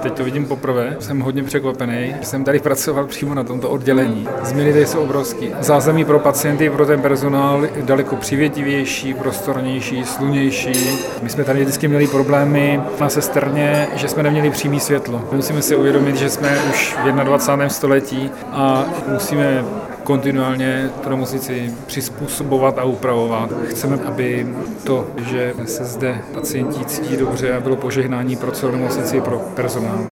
Teď to vidím poprvé, jsem hodně překvapený, že jsem tady pracoval přímo na tomto oddělení. Změny tady jsou obrovský. Zázemí pro pacienty, pro ten personál daleko přivětivější, prostornější, slunější. My jsme tady vždycky měli problémy na sesterně, že jsme neměli přímé světlo. Musíme si uvědomit, že jsme už v 21. století a musíme kontinuálně tu nemocnici přizpůsobovat a upravovat. Chceme, aby to, že se zde pacienti cítí dobře a bylo požehnání pro celou nemocnici, pro personál.